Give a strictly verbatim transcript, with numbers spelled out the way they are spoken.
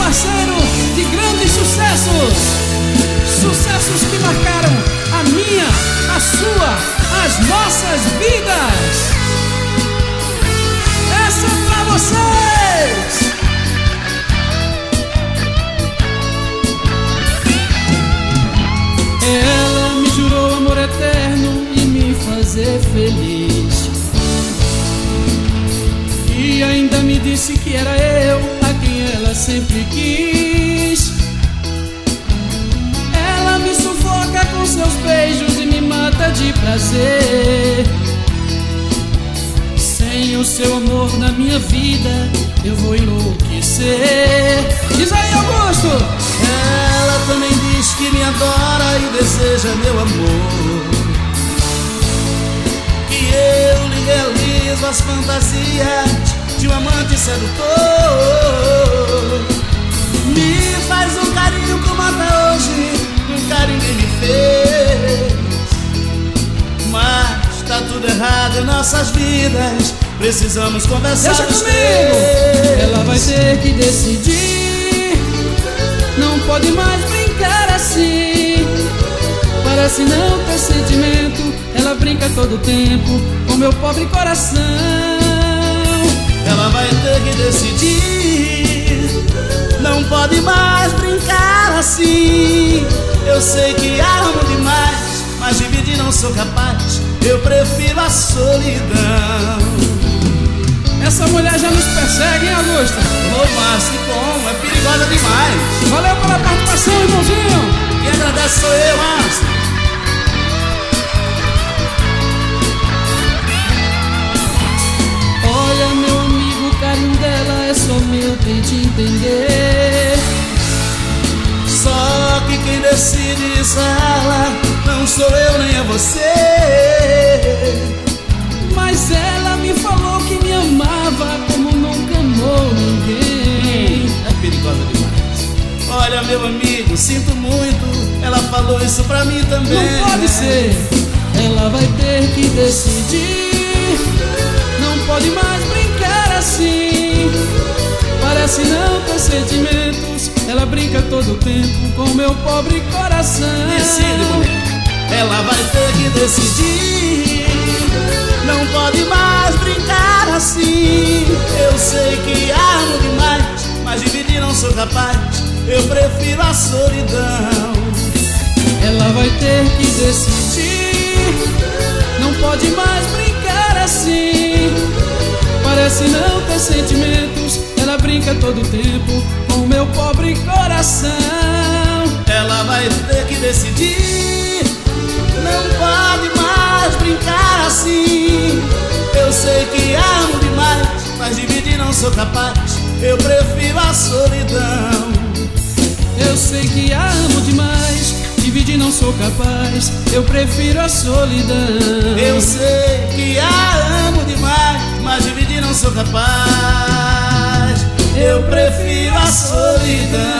parceiro de grandes sucessos, sucessos que marcaram a minha, a sua, as nossas vidas. Essa é pra vocês. Ela me jurou amor eterno e me fazer feliz, e ainda me disse que era eu a quem ela sempre quis. Ela me sufoca com seus beijos e me mata de prazer. Sem o seu amor na minha vida eu vou enlouquecer. Diz aí, Augusto! Ela também diz que me adora e deseja meu amor, e eu lhe realizo as fantasias de um amante sedutor. Me faz um carinho como até hoje nunca ninguém me fez. Mas tá tudo errado em nossas vidas, precisamos conversar. Deixa comigo! Ela vai ter que decidir, não pode mais brincar assim. Parece não ter sentimento, ela brinca todo tempo com meu pobre coração. Ela vai ter que decidir, não pode mais brincar assim. Eu sei que amo demais, mas dividir não sou capaz, eu prefiro a solidão. Essa mulher já nos persegue, hein, Augusto? Ô, Márcio, como? É perigosa demais. Valeu pela participação, irmãozinho. Quem agradece sou eu, Márcio. Olha, meu amigo, o carinho dela é só meu, tente entender. Só que quem decide isso é ela, não sou eu nem é você. Mas ela me falou que me amava como nunca amou ninguém. É perigosa demais. Olha, meu amigo, sinto muito, ela falou isso pra mim também. Não pode né? ser. Ela vai ter que decidir, não pode mais brincar assim. Parece não ter sentimentos, ela brinca todo o tempo com meu pobre coração. Decide, mulher. Ela vai ter que decidir, não pode mais brincar assim. Eu sei que amo demais, mas dividir não sou capaz, eu prefiro a solidão. Ela vai ter que decidir, não pode mais brincar assim. Parece não ter sentimentos, ela brinca todo tempo com meu pobre coração. Ela vai ter que decidir, não pode mais brincar assim. Eu sei que amo demais, mas dividir não sou capaz, eu prefiro a solidão. Eu sei que a amo demais, dividir não sou capaz, eu prefiro a solidão. Eu sei que a amo demais, mas dividir não sou capaz, eu prefiro a solidão.